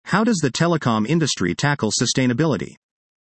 How does the telecom industry tackle sustainability?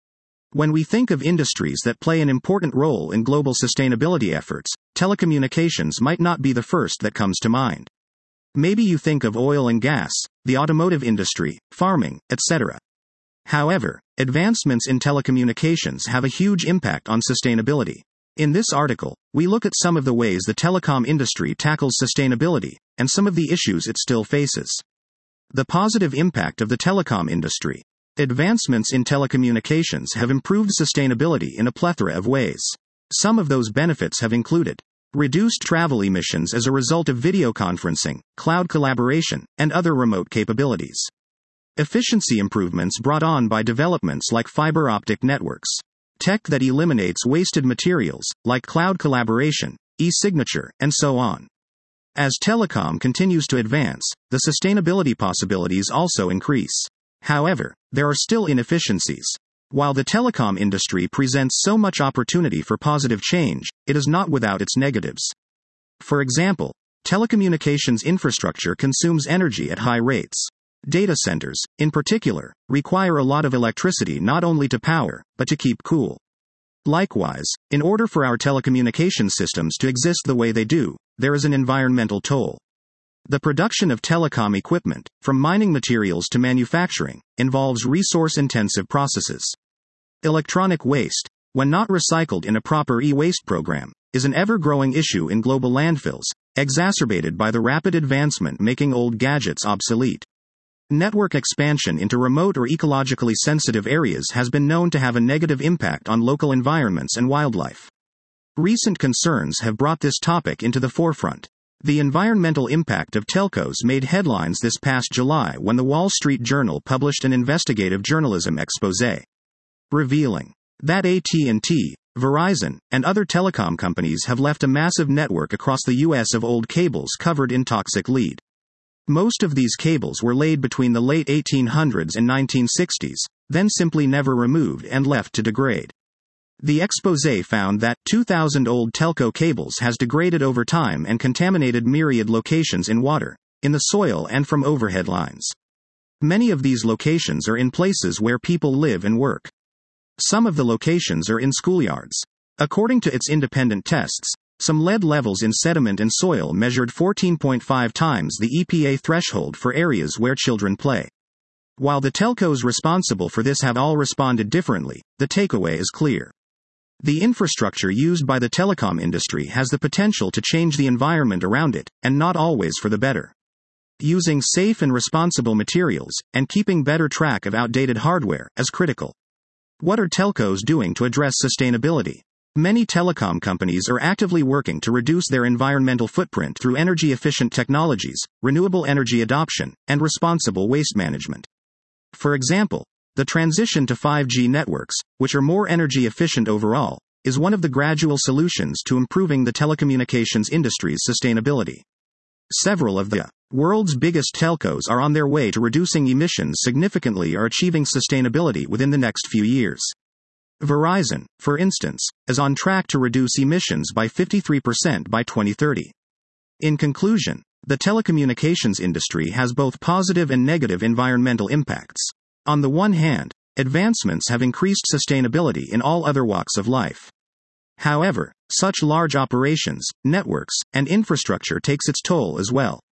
When we think of industries that play an important role in global sustainability efforts, telecommunications might not be the first that comes to mind. Maybe you think of oil and gas, the automotive industry, farming, etc. However, advancements in telecommunications have a huge impact on sustainability. In this article, we look at some of the ways the telecom industry tackles sustainability, and some of the issues it still faces. The positive impact of the telecom industry. Advancements in telecommunications have improved sustainability in a plethora of ways. Some of those benefits have included reduced travel emissions as a result of video conferencing, cloud collaboration, and other remote capabilities. Efficiency improvements brought on by developments like fiber optic networks. Tech that eliminates wasted materials, like cloud collaboration, e-signature, and so on. As telecom continues to advance, the sustainability possibilities also increase. However, there are still inefficiencies. While the telecom industry presents so much opportunity for positive change, it is not without its negatives. For example, telecommunications infrastructure consumes energy at high rates. Data centers, in particular, require a lot of electricity not only to power, but to keep cool. Likewise, in order for our telecommunication systems to exist the way they do, there is an environmental toll. The production of telecom equipment, from mining materials to manufacturing, involves resource-intensive processes. Electronic waste, when not recycled in a proper e-waste program, is an ever-growing issue in global landfills, exacerbated by the rapid advancement making old gadgets obsolete. Network expansion into remote or ecologically sensitive areas has been known to have a negative impact on local environments and wildlife. Recent concerns have brought this topic into the forefront. The environmental impact of telcos made headlines this past July when the Wall Street Journal published an investigative journalism exposé, revealing that AT&T, Verizon, and other telecom companies have left a massive network across the U.S. of old cables covered in toxic lead. Most of these cables were laid between the late 1800s and 1960s, then simply never removed and left to degrade. The exposé found that 2,000 old telco cables has degraded over time and contaminated myriad locations in water, in the soil and from overhead lines. Many of these locations are in places where people live and work. Some of the locations are in schoolyards. According to its independent tests, some lead levels in sediment and soil measured 14.5 times the EPA threshold for areas where children play. While the telcos responsible for this have all responded differently, the takeaway is clear. The infrastructure used by the telecom industry has the potential to change the environment around it, and not always for the better. Using safe and responsible materials, and keeping better track of outdated hardware, is critical. What are telcos doing to address sustainability? Many telecom companies are actively working to reduce their environmental footprint through energy-efficient technologies, renewable energy adoption, and responsible waste management. For example, the transition to 5G networks, which are more energy efficient overall, is one of the gradual solutions to improving the telecommunications industry's sustainability. Several of the world's biggest telcos are on their way to reducing emissions significantly or achieving sustainability within the next few years. Verizon, for instance, is on track to reduce emissions by 53% by 2030. In conclusion, the telecommunications industry has both positive and negative environmental impacts. On the one hand, advancements have increased sustainability in all other walks of life. However, such large operations, networks, and infrastructure takes its toll as well.